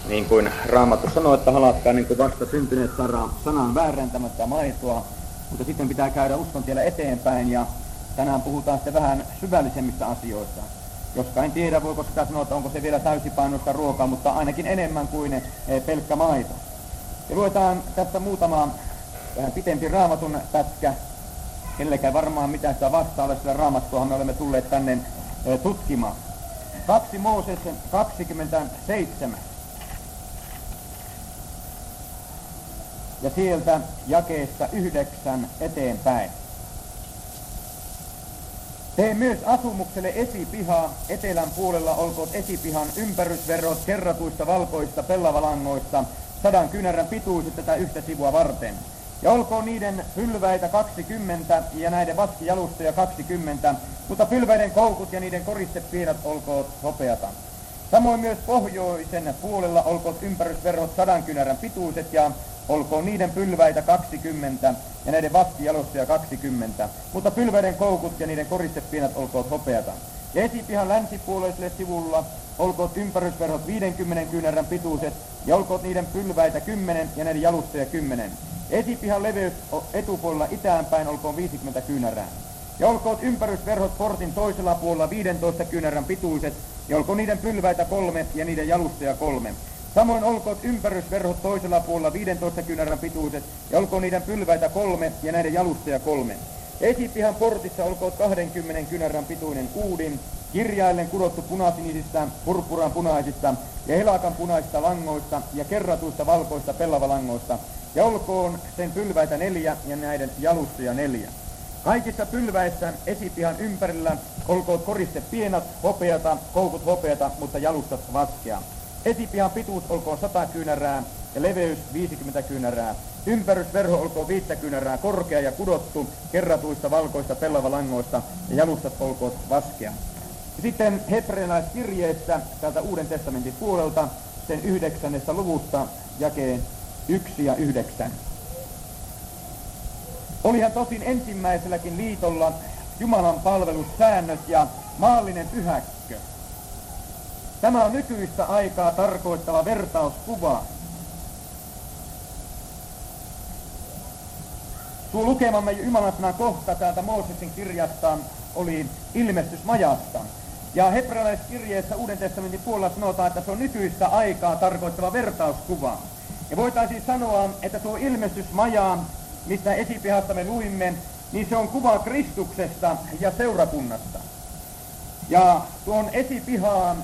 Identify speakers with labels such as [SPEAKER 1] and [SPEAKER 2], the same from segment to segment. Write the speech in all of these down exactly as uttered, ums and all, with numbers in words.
[SPEAKER 1] Niin kuin Raamattu sanoo, että halatkaa niin kuin vasta syntyneet sanan väärentämättä maitoa, mutta sitten pitää käydä uskon tiellä eteenpäin ja tänään puhutaan sitten vähän syvällisemmistä asioista. Joska en tiedä, voiko sitä sanoa, että onko se vielä täysipainoista ruokaa, mutta ainakin enemmän kuin pelkkä maito. Ja luetaan tästä muutama vähän pitempi Raamatun pätkä. Kenellekään varmaan mitään sitä vastaa ole, sillä Raamattuahan me olemme tulleet tänne tutkimaan. Kaksi Mooses kaksikymmentäseitsemän. Ja sieltä jakeesta yhdeksän eteenpäin. Tee myös asumukselle esipiha, etelän puolella olkoot esipihan ympärysverot kerratuista valkoista pellavalangoista, sadan kynärän pituiset tätä yhtä sivua varten. Ja olkoon niiden pylväitä kaksikymmentä ja näiden vaskijalustoja kaksikymmentä, mutta pylväiden koukut ja niiden koristepiirrat olkoot hopeata. Samoin myös pohjoisen puolella olkoot ympärysverot sadan kynärän pituiset ja olkoon niiden pylväitä kaksikymmentä ja näiden vaskijalustoja kaksikymmentä, mutta pylväiden koukut ja niiden koristepiinat olkoot hopeata. Ja esipihan länsipuoleiselle sivulla olkoot ympärysverhot viidenkymmenen kyynärän pituiset ja olkoot niiden pylväitä kymmenen ja näiden jalustoja kymmenen. Esipihan leveys etupuolella itäänpäin olkoon viisikymmentä kyynärää. Ja olkoot ympärysverhot portin toisella puolella viidentoista kyynärän pituiset ja olkoon niiden pylväitä kolme ja niiden jalustoja kolme. Samoin olkoot ympärysverhot toisella puolella viidentoista kyynärän pituiset ja olkoon niiden pylväitä kolme ja näiden jalustoja kolme. Esipihan portissa olkoot kahdenkymmenen kyynärän pituinen uudin, kirjaillen kudottu punasinisistä, purppuran punaisista ja helakan punaisista langoista ja kerratuista valkoista pellavalangoista. Ja olkoon sen pylväitä neljä ja näiden jalustoja neljä. Kaikissa pylväissä esipihan ympärillä olkoot koristepienat hopeata, koukut hopeata, mutta jalustat vaskea. Esipihan pituus olkoon sata kyynärää ja leveys viisikymmentä kyynärää. Ympärysverho olkoon viittä kyynärää korkea ja kudottu kerratuista valkoista pellavalangoista ja jalustat olkoot vaskea. Sitten hebrealaiskirjeessä täältä Uuden testamentin puolelta sen yhdeksännessä luvusta jakeen yksi ja yhdeksän. Olihan tosin ensimmäiselläkin liitolla Jumalan palvelussäännöt ja maallinen pyhäkkö. Tämä on nykyistä aikaa tarkoittava vertauskuva. Tuo lukemamme Jumalan sanan kohta täältä Mooseksen kirjasta oli ilmestys majasta. Ja hebrealaiskirjeessä Uuden testamentin puolella sanotaan, että se on nykyistä aikaa tarkoittava vertauskuva. Ja voitaisiin sanoa, että tuo ilmestysmaja, mistä esipihasta me luimme, niin se on kuva Kristuksesta ja seurakunnasta. Ja tuon esipihaan,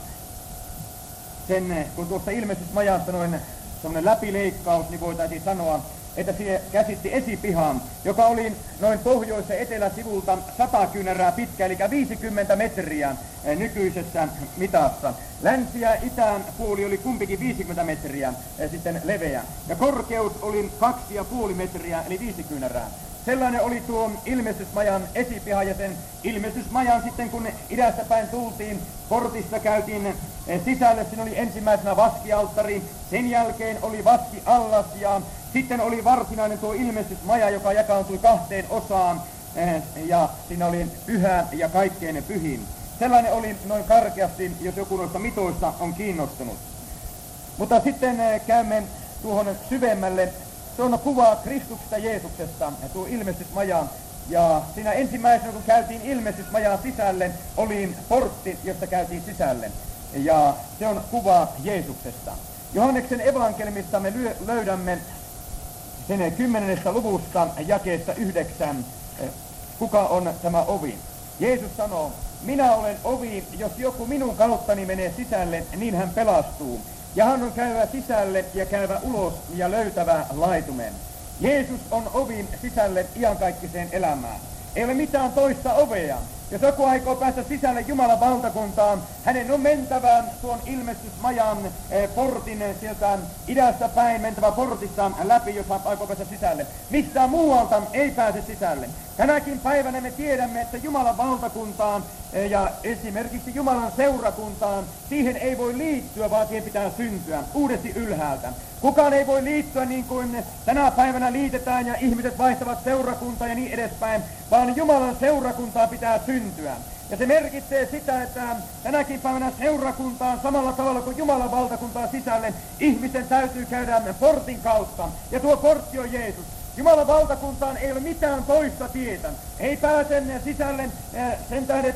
[SPEAKER 1] sen, kun tuosta ilmestysmajasta noin semmoinen läpileikkaus, niin voitaisiin sanoa, että se käsitti esipihan, joka oli noin pohjoisen eteläsivulta sata kyynärää pitkä, eli viisikymmentä metriä nykyisessä mitassa. Länsi- ja itään puoli oli kumpikin viisikymmentä metriä sitten leveä. Ja korkeus oli kaksi ja puoli metriä, eli viisi kyynärää. Sellainen oli tuo ilmestysmajan esipiha, ja sen ilmestysmajan sitten kun idästä päin tultiin, portista käytiin sisälle, siinä oli ensimmäisenä vaskialttari, sen jälkeen oli vaskiallas ja sitten oli varsinainen tuo ilmestysmaja, joka jakaantui kahteen osaan, ja siinä oli pyhä ja kaikkein pyhin. Sellainen oli noin karkeasti, jos joku noista mitoista on kiinnostunut. Mutta sitten käymme tuohon syvemmälle. Se on kuva Kristuksesta Jeesuksesta, tuo ilmestysmaja. Ja siinä ensimmäisenä, kun käytiin ilmestysmajaa sisälle, oli portti, josta käytiin sisälle. Ja se on kuva Jeesuksesta. Johanneksen evankeliumista me löydämme sen kymmenennestä luvusta jakeesta yhdeksän. Kuka on tämä ovi? Jeesus sanoo, minä olen ovi, jos joku minun kauttani menee sisälle, niin hän pelastuu. Ja hän on käyvä sisälle ja käyvä ulos ja löytävä laitumen. Jeesus on ovi sisälle iankaikkiseen elämään. Ei ole mitään toista ovea. Jos joku aikoo päästä sisälle Jumalan valtakuntaan, hänen on mentävä tuon ilmestysmajan eh, portin sieltä idästä päin, mentävä portista läpi, jos hän aikoo päästä sisälle. Mistään muualta ei pääse sisälle. Tänäkin päivänä me tiedämme, että Jumalan valtakuntaan ja esimerkiksi Jumalan seurakuntaan, siihen ei voi liittyä, vaan siihen pitää syntyä uudesti ylhäältä. Kukaan ei voi liittyä niin kuin tänä päivänä liitetään ja ihmiset vaihtavat seurakuntaa ja niin edespäin, vaan Jumalan seurakuntaa pitää syntyä. Ja se merkitsee sitä, että tänäkin päivänä seurakuntaan samalla tavalla kuin Jumalan valtakuntaan sisälle ihmisten täytyy käydä portin kautta. Ja tuo portti on Jeesus. Jumalan valtakuntaan ei ole mitään toista tietä. Ei pääse sisälle sen tähden,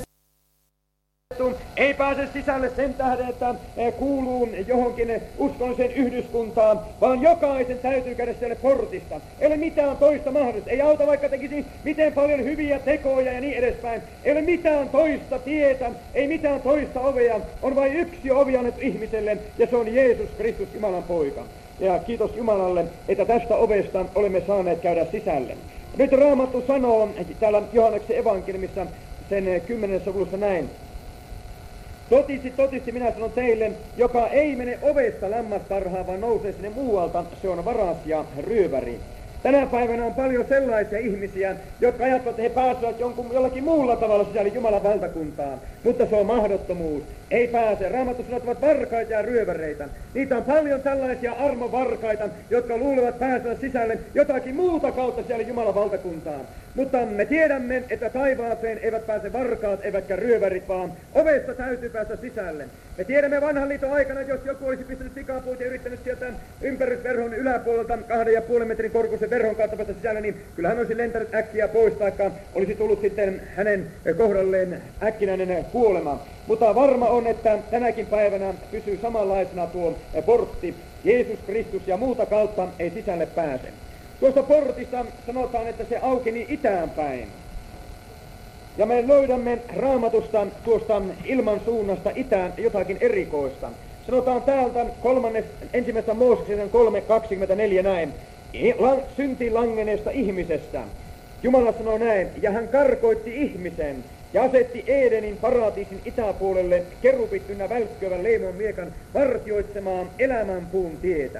[SPEAKER 1] ei pääse sisälle sen tähden, että kuuluu johonkin uskonnolliseen yhdyskuntaan, vaan jokaisen täytyy käydä siellä portista. Ei ole mitään toista mahdollista. Ei auta vaikka tekisi miten paljon hyviä tekoja ja niin edespäin. Ei ole mitään toista tietä, ei mitään toista ovea. On vain yksi ovi annettu ihmiselle, ja se on Jeesus Kristus, Jumalan poika. Ja kiitos Jumalalle, että tästä ovesta olemme saaneet käydä sisälle. Nyt Raamattu sanoo täällä Johanneksen evankeliumissa sen kymmenennessä luvussa näin. Totisesti, totisesti minä sanon teille, joka ei mene ovesta lammastarhaan, vaan nousee sinne muualta, se on varas ja ryöväri. Tänä päivänä on paljon sellaisia ihmisiä, jotka ajattelevat, että he pääsevät jonkun, jollakin muulla tavalla sisälle Jumalan valtakuntaan. Mutta se on mahdottomuus. Ei pääse. Raamattu sanoo, että ovat varkaita ja ryöväreitä. Niitä on paljon tällaisia armovarkaita, jotka luulevat pääsevät sisälle jotakin muuta kautta siellä Jumalan valtakuntaan. Mutta me tiedämme, että taivaaseen eivät pääse varkaat eivätkä ryövärit, vaan ovesta täytyy päästä sisälle. Me tiedämme vanhan liiton aikana, jos joku olisi pistänyt pikapuut ja yrittänyt sieltä ympärysverhon yläpuolelta kahden ja puolen metrin korkuisen verhon kautta päästä sisälle, niin kyllä hän olisi lentänyt äkkiä pois, taikka olisi tullut sitten hänen kohdalleen äkkinäinen kuolema. Mutta varma on, että tänäkin päivänä pysyy samanlaisena tuo portti. Jeesus Kristus ja muuta kautta ei sisälle pääse. Tuosta portista sanotaan, että se aukeni itään päin. Ja me löydämme Raamatusta tuosta ilman suunnasta itään jotakin erikoista. Sanotaan täältä kolmannes, ensimmäistä Mooseksen kolme kaksikymmentäneljä näin. Synti langeneesta ihmisestä. Jumala sanoo näin, ja hän karkoitti ihmisen ja asetti Edenin paratiisin itäpuolelle kerubit ynnä välkkyvän leimon miekan vartioitsemaan elämänpuun tietä.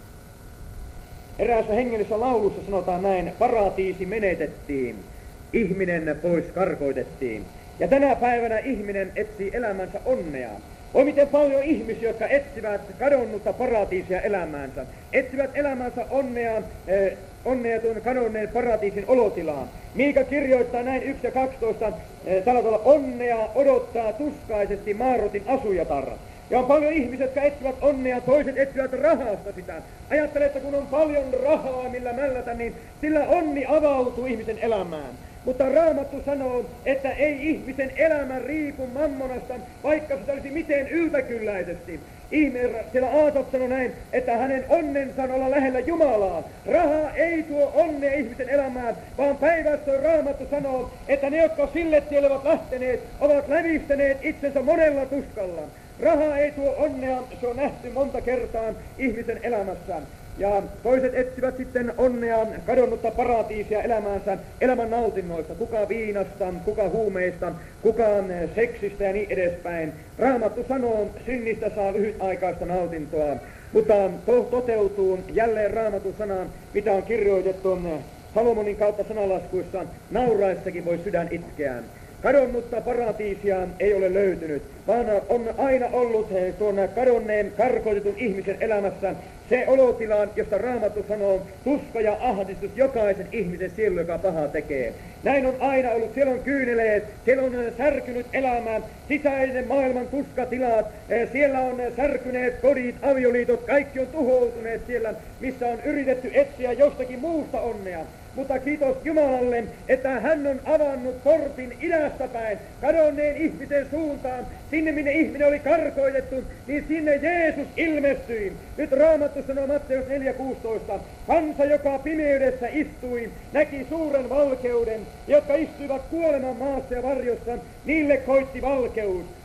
[SPEAKER 1] Eräässä hengellisessä laulussa sanotaan näin, paratiisi menetettiin, ihminen pois karkoitettiin. Ja tänä päivänä ihminen etsii elämänsä onnea. On miten paljon ihmisiä, jotka etsivät kadonnutta paratiisia elämäänsä, etsivät elämänsä onnea, eh, onnea tuon kadonneen paratiisin olotilaan. Miika kirjoittaa näin yksi ja kaksitoista, eh, tällä tavalla, onnea odottaa tuskaisesti Maarotin asujatar. Ja on paljon ihmisiä, jotka etsivät onnea, toiset etsivät rahasta sitä. Ajattelee, että kun on paljon rahaa, millä mällätä, niin sillä onni avautuu ihmisen elämään. Mutta Raamattu sanoo, että ei ihmisen elämä riipu mammonasta, vaikka se olisi miten yltäkylläisesti. Ihminen, siellä Aatot sanoi näin, että hänen onnensa on olla lähellä Jumalaa. Raha ei tuo onnea ihmisen elämään, vaan päinvastoin Raamattu sanoo, että ne, jotka sille tielle ovat lähteneet, ovat lävistäneet itsensä monella tuskalla. Raha ei tuo onnea, se on nähty monta kertaa ihmisen elämässään. Ja toiset etsivät sitten onnea, kadonnutta paratiisia elämäänsä, elämän nautinnoista, kuka viinasta, kuka huumeista, kuka seksistä ja niin edespäin. Raamattu sanoo, synnistä saa lyhytaikaista nautintoa, mutta to- toteutuu jälleen Raamatun sanaan, mitä on kirjoitettu Salomonin kautta sanalaskuissa, nauraessakin voi sydän itkeä. Kadonnutta paratiisia ei ole löytynyt, vaan on aina ollut tuon kadonneen, karkoitetun ihmisen elämässä se olotila, josta Raamattu sanoo, tuska ja ahdistus jokaisen ihmisen sielu, joka pahaa tekee. Näin on aina ollut. Siellä on kyyneleet, siellä on särkynyt elämä, sisäinen maailman tuskatilat, siellä on särkyneet kodit, avioliitot, kaikki on tuhoutuneet siellä, missä on yritetty etsiä jostakin muusta onnea. Mutta kiitos Jumalalle, että hän on avannut portin idästä päin, kadonneen ihmisen suuntaan, sinne minne ihminen oli karkoitettu, niin sinne Jeesus ilmestyi. Nyt Raamattu sanoo Matteus neljä kuusitoista, kansa, joka pimeydessä istui, näki suuren valkeuden, jotka istuivat kuoleman maassa ja varjossa, niille koitti valkeus.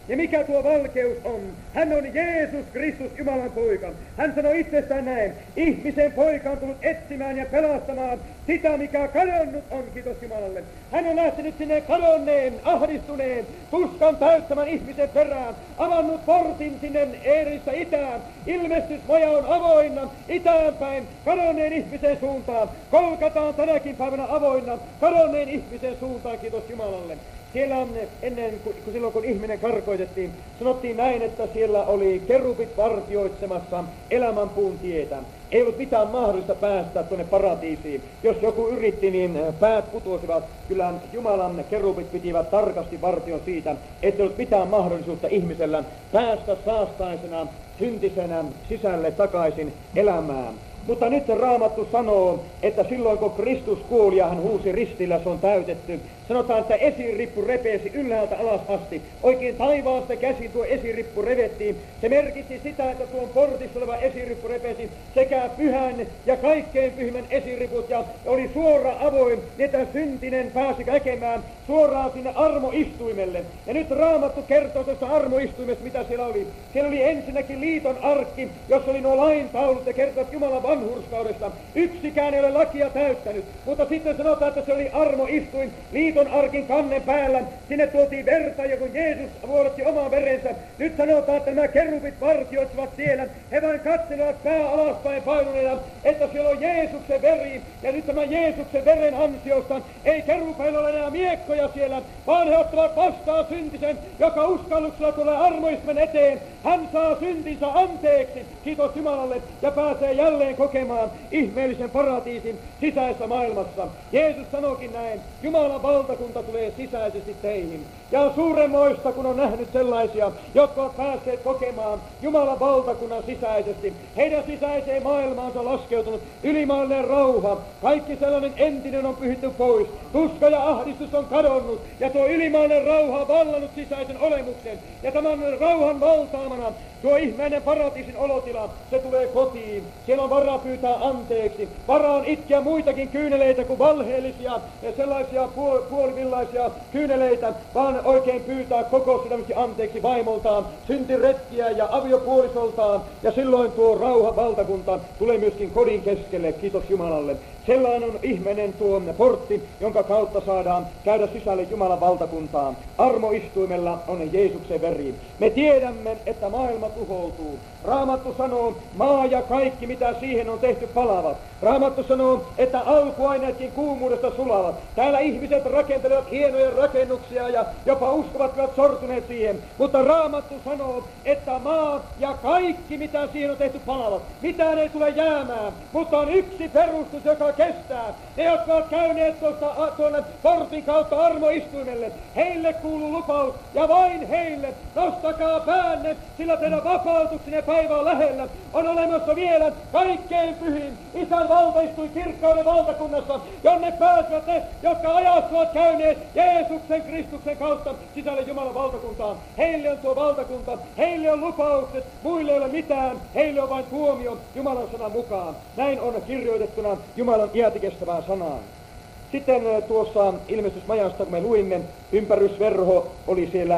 [SPEAKER 1] Ja mikä tuo valkeus on? Hän on Jeesus Kristus, Jumalan poika. Hän sanoi itsestään näin: ihmisen poika on tullut etsimään ja pelastamaan sitä, mikä kadonnut on, kiitos Jumalalle. Hän on lähtenyt sinne kadonneen, ahdistuneen, tuskan täyttämän ihmisen perään, avannut portin sinne Eeristä itään. Ilmestysmaja on avoinna itäänpäin kadonneen ihmisen suuntaan. Kolkataan tänäkin päivänä avoinna kadonneen ihmisen suuntaan, kiitos Jumalalle. Siellä ennen, kun silloin kun ihminen karkoitettiin, sanottiin näin, että siellä oli kerubit vartioitsemassa elämänpuun tietä. Ei ollut mitään mahdollista päästä tuonne paratiisiin. Jos joku yritti, niin päät putoisivat. Kyllä Jumalan kerubit pitivät tarkasti vartion siitä, ettei ollut mitään mahdollisuutta ihmisellä päästä saastaisena, syntisenä sisälle takaisin elämään. Mutta nyt Raamattu sanoo, että silloin kun Kristus kuoli ja hän huusi ristillä, se on täytetty. Sanotaan, että esirippu repesi ylhäältä alas asti. Oikein taivaasta käsin tuo esirippu revettiin. Se merkitsi sitä, että tuon portissa oleva esirippu repesi sekä pyhän ja kaikkein pyhimmän esiriput. Ja oli suora avoin, että syntinen pääsi näkemään suoraan sinne armoistuimelle. Ja nyt Raamattu kertoo tuosta armoistuimesta, mitä siellä oli. Siellä oli ensinnäkin liiton arkki, jossa oli nuo laintaulut ja kertovat Jumalan vanhurskaudesta. Yksikään ei ole lakia täyttänyt, mutta sitten sanotaan, että se oli armoistuin liiton arkin kannen päällä. Sinne tuotiin verta, ja kun Jeesus vuodatti oman verensä, nyt sanotaan, että nämä kerubit vartioitsivat siellä. He vain katselevat pää alaspäin painuneena, että siellä on Jeesuksen veri. Ja nyt tämän Jeesuksen veren ansiosta ei kerubeilla ole enää miekkoja siellä, vaan he ottavat vastaan syntisen, joka uskalluksella tulee armoismen eteen. Hän saa syntinsä anteeksi, kiitos Jumalalle, ja pääsee jälleen kokemaan ihmeellisen paratiisin sisäisessä maailmassa. Jeesus sanoikin näin: Jumalan valtakunta tulee sisäisesti teihin. Ja on suuremmoista, kun on nähnyt sellaisia, jotka ovat päässeet kokemaan Jumalan valtakunnan sisäisesti. Heidän sisäiseen maailmaansa on laskeutunut ylimaallinen rauha. Kaikki sellainen entinen on pyhitty pois. Tuska ja ahdistus on kadonnut. Ja tuo ylimaallinen rauha on vallannut sisäisen olemuksen. Ja tämän rauhan valtaamana tuo ihmeinen paratiisin olotila, se tulee kotiin. Siellä on varaa pyytää anteeksi. Varaa on itkeä muitakin kyyneleitä kuin valheellisia ja sellaisia puol- puolivillaisia kyyneleitä, vaan oikein pyytää koko sydämesti anteeksi vaimoltaan, syntiretkiä ja aviopuolisoltaan. Ja silloin tuo rauhan valtakunta tulee myöskin kodin keskelle, kiitos Jumalalle. Sellainen on ihmeinen tuo portti, jonka kautta saadaan käydä sisälle Jumalan valtakuntaan. Armoistuimella on Jeesuksen veri. Me tiedämme, että maailma tuhoutuu. Raamattu sanoo, maa ja kaikki mitä siihen on tehty palavat. Raamattu sanoo, että alkuaineetkin kuumuudesta sulavat. Täällä ihmiset rakentelevat hienoja rakennuksia ja jopa uskovat, ovat sortuneet siihen. Mutta Raamattu sanoo, että maa ja kaikki mitä siihen on tehty palavat. Mitään ei tule jäämään, mutta on yksi perustus, joka kestää. Ne, jotka ovat käyneet tuosta, tuonne portin kautta armoistuimelle, heille kuuluu lupaus, ja vain heille. Nostakaa päänne, sillä teidän vapautuksenne päivä on lähellä. On olemassa vielä kaikkein pyhin Isän valtaistui kirkkauden valtakunnassa, jonne pääsevät ne, jotka ajassa ovat käyneet Jeesuksen Kristuksen kautta sisälle Jumalan valtakuntaan. Heille on tuo valtakunta, heille on lupaukset, muille ei ole mitään, heille on vain tuomio Jumalan sanan mukaan. Näin on kirjoitettuna Jumalan iätikestävään sanaan. Sitten tuossa ilmestysmajasta, kun me luimme, ympärysverho oli siellä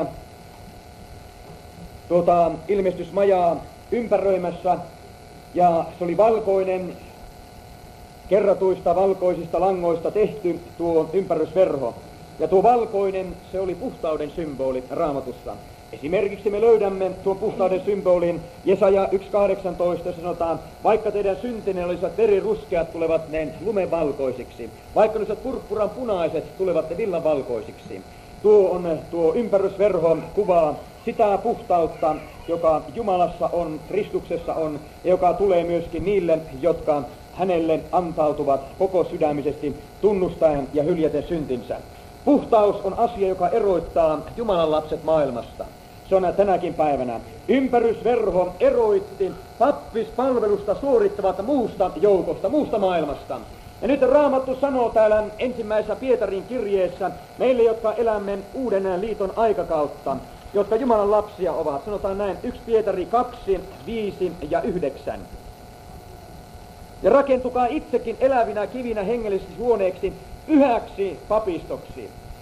[SPEAKER 1] tuota ilmestysmajaa ympäröimässä, ja se oli valkoinen, kerratuista valkoisista langoista tehty tuo ympärysverho. Ja tuo valkoinen, se oli puhtauden symboli Raamatussa. Esimerkiksi me löydämme tuon puhtauden symbolin Jesaja yksi kahdeksantoista, sanotaan, vaikka teidän syntinne olisivat veriruskeat, tulevat ne lumenvalkoisiksi. Vaikka ne olisivat purppuran punaiset, tulevat ne villanvalkoisiksi. Tuo on tuo ympärysverho kuvaa sitä puhtautta, joka Jumalassa on, Kristuksessa on, ja joka tulee myöskin niille, jotka hänelle antautuvat koko sydämisesti tunnustaen ja hyljäten syntinsä. Puhtaus on asia, joka eroittaa Jumalan lapset maailmasta. Se on tänäkin päivänä. Ympärysverho eroitti pappispalvelusta suorittavat muusta joukosta, muusta maailmasta. Ja nyt Raamattu sanoo täällä ensimmäisessä Pietarin kirjeessä meille, jotka elämme uuden liiton aikakautta, jotka Jumalan lapsia ovat. Sanotaan näin, yksi Pietari kaksi, viisi ja yhdeksän. Ja rakentukaa itsekin elävinä kivinä hengellisiksi huoneeksi pyhäksi papistoksi.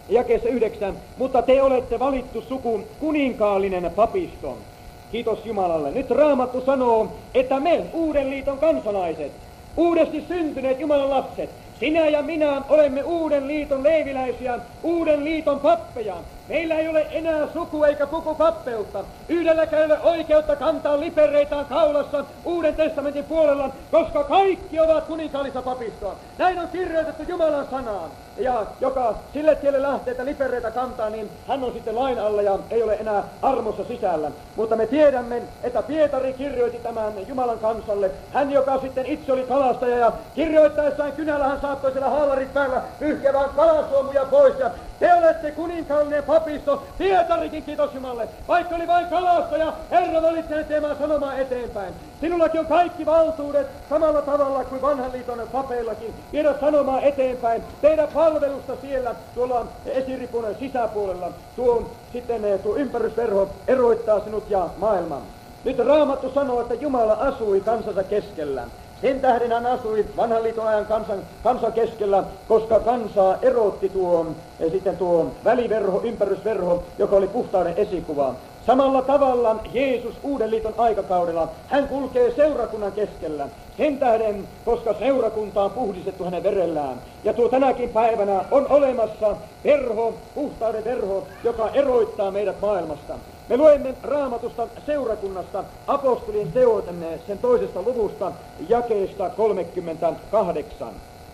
[SPEAKER 1] jakeessa yhdeksän, mutta te olette valittu suku, kuninkaallinen papisto. Kiitos Jumalalle. Nyt Raamattu sanoo, että me, uuden liiton kansalaiset, uudesti syntyneet Jumalan lapset, sinä ja minä olemme uuden liiton leiviläisiä, uuden liiton pappeja. Meillä ei ole enää suku eikä puku pappeutta. Yhdelläkään ei ole oikeutta kantaa lipereitaan kaulassa Uuden testamentin puolella, koska kaikki ovat kuninkaallista papistoa. Näin on kirjoitettu Jumalan sanaan. Ja joka sille tielle lähtee, että lipereitä kantaa, niin hän on sitten lain alla ja ei ole enää armossa sisällä. Mutta me tiedämme, että Pietari kirjoitti tämän Jumalan kansalle. Hän, joka sitten itse oli kalastaja, ja kirjoittaessaan kynällä hän saattoi siellä haalarit päällä pyyhkevään kalasuomuja pois. Ja te olette kuninkaallinen papisto, Pietarikin, kiitos Jumalalle. Vaikka oli vain kalastaja, Herra valitsee teemään sanomaan eteenpäin. Sinullakin on kaikki valtuudet samalla tavalla kuin vanhan liiton papeillakin. Viedä sanomaan eteenpäin. Tehdä palvelusta siellä tuolla esiripun sisäpuolella. Tuo sitten tuo ympärysverho eroittaa sinut ja maailman. Nyt Raamattu sanoo, että Jumala asui kansansa keskellä. Sen tähden hän asui vanhan liiton ajan kansan, kansan keskellä, koska kansaa erotti tuo, ja sitten tuo väliverho, ympärysverho, joka oli puhtauden esikuva. Samalla tavalla Jeesus uuden liiton aikakaudella, hän kulkee seurakunnan keskellä. Sen tähden, koska seurakunta on puhdistettu hänen verellään. Ja tuo tänäkin päivänä on olemassa verho, puhtauden verho, joka eroittaa meidät maailmasta. Me luemme Raamatusta seurakunnasta apostolien teot sen toisesta luvusta jakeesta kolmekymmentäkahdeksan.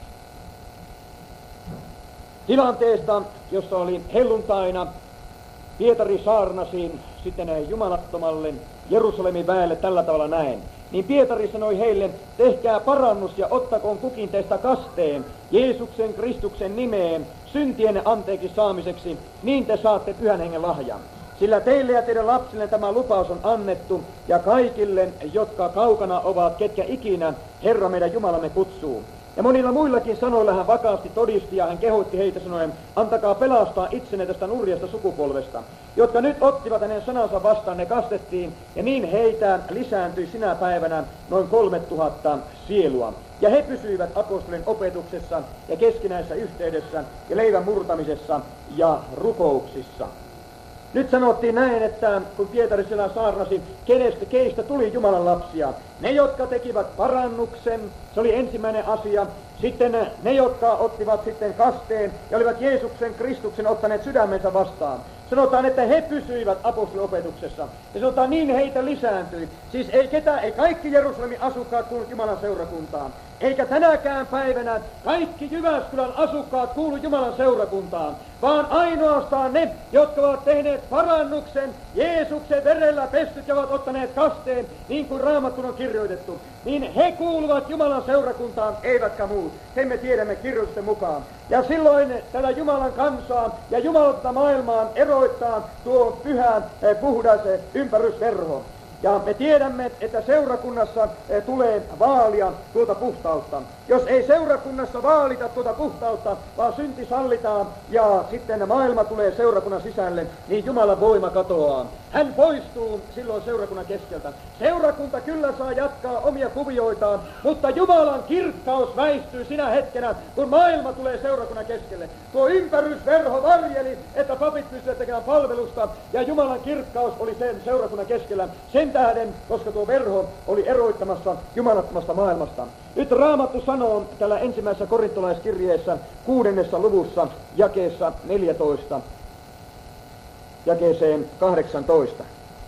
[SPEAKER 1] Tilanteesta, jossa oli helluntaina, Pietari saarnasi sitten jumalattomalle Jerusalemin väelle tällä tavalla näin. Niin Pietari sanoi heille, tehkää parannus ja ottakoon kukin teistä kasteen Jeesuksen Kristuksen nimeen syntienne anteeksi saamiseksi, niin te saatte Pyhän Hengen lahjan. Sillä teille ja teidän lapsille tämä lupaus on annettu, ja kaikille, jotka kaukana ovat, ketkä ikinä Herra meidän Jumalamme kutsuu. Ja monilla muillakin sanoilla hän vakaasti todisti, ja hän kehotti heitä sanoen, antakaa pelastaa itsenne tästä nurjasta sukupolvesta. Jotka nyt ottivat hänen sanansa vastaan, ne kastettiin, ja niin heitä lisääntyi sinä päivänä noin kolme tuhatta sielua. Ja he pysyivät apostolien opetuksessa ja keskinäisessä yhteydessä ja leivän murtamisessa ja rukouksissa. Nyt sanottiin näin, että kun Pietari siellä saarnasi, kenestä, keistä tuli Jumalan lapsia. Ne, jotka tekivät parannuksen, se oli ensimmäinen asia. Sitten ne, jotka ottivat sitten kasteen ja olivat Jeesuksen Kristuksen ottaneet sydämensä vastaan. Sanotaan, että he pysyivät apostoliopetuksessa. Ja sanotaan, niin heitä lisääntyi. Siis ei ketään, ei kaikki Jerusalemin asukkaat kuulu Jumalan seurakuntaan. Eikä tänäkään päivänä kaikki Jyväskylän asukkaat kuulu Jumalan seurakuntaan, vaan ainoastaan ne, jotka ovat tehneet parannuksen, Jeesuksen verellä pestyt ja ovat ottaneet kasteen, niin kuin Raamattu on kirjoitettu, niin he kuuluvat Jumalan seurakuntaan, eivätkä muut. Sen me tiedämme kirjoitusten mukaan. Ja silloin tällä Jumalan kansaa ja Jumalalta maailmaan eroittaa tuo pyhä, puhdas ympärysverho. Ja me tiedämme, että seurakunnassa e, tulee vaalia tuota puhtautta. Jos ei seurakunnassa vaalita tuota puhtautta, vaan synti sallitaan ja sitten maailma tulee seurakunnan sisälle, niin Jumalan voima katoaa. Hän poistuu silloin seurakunnan keskeltä. Seurakunta kyllä saa jatkaa omia kuvioitaan, mutta Jumalan kirkkaus väistyy sinä hetkenä, kun maailma tulee seurakunnan keskelle. Tuo ympärysverho varjeli, että papit pystyvät tekemään palvelusta, ja Jumalan kirkkaus oli sen seurakunnan keskellä. Sen tähden, koska tuo verho oli eroittamassa jumalattomasta maailmasta. Nyt Raamattu sanoo tällä ensimmäisessä korintolaiskirjeessä kuudennessa luvussa jakeessa neljätoista, jakeeseen kahdeksantoista.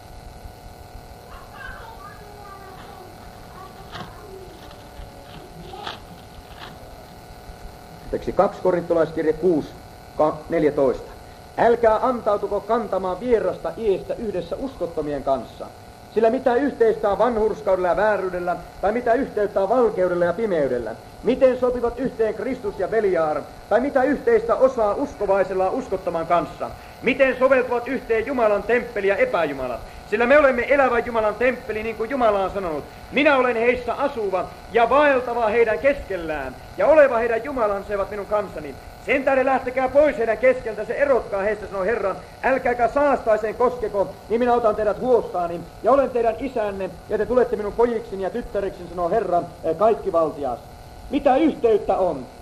[SPEAKER 1] Teksi kaksi korintolaiskirje kuusi, neljätoista. Älkää antautuko kantamaan vierasta iestä yhdessä uskottomien kanssa. Sillä mitä yhteistä on vanhurskaudella ja vääryydellä, tai mitä yhteyttä on valkeudella ja pimeydellä? Miten sopivat yhteen Kristus ja Beliar, tai mitä yhteistä osaa uskovaisella uskottoman kanssa? Miten soveltuvat yhteen Jumalan temppeli ja epäjumalat? Sillä me olemme elävä Jumalan temppeli, niin kuin Jumala on sanonut. Minä olen heissä asuva ja vaeltava heidän keskellään, ja oleva heidän Jumalansa ovat minun kansani. Sen tähden lähtekää pois heidän keskeltä, se erotkaa heistä, sanoo Herra. Älkääkä saastaiseen koskeko, niin minä otan teidät huostaani, ja olen teidän isänne, ja te tulette minun pojikseni ja tyttärekseni, sanoo Herra, kaikkivaltias. Mitä yhteyttä on?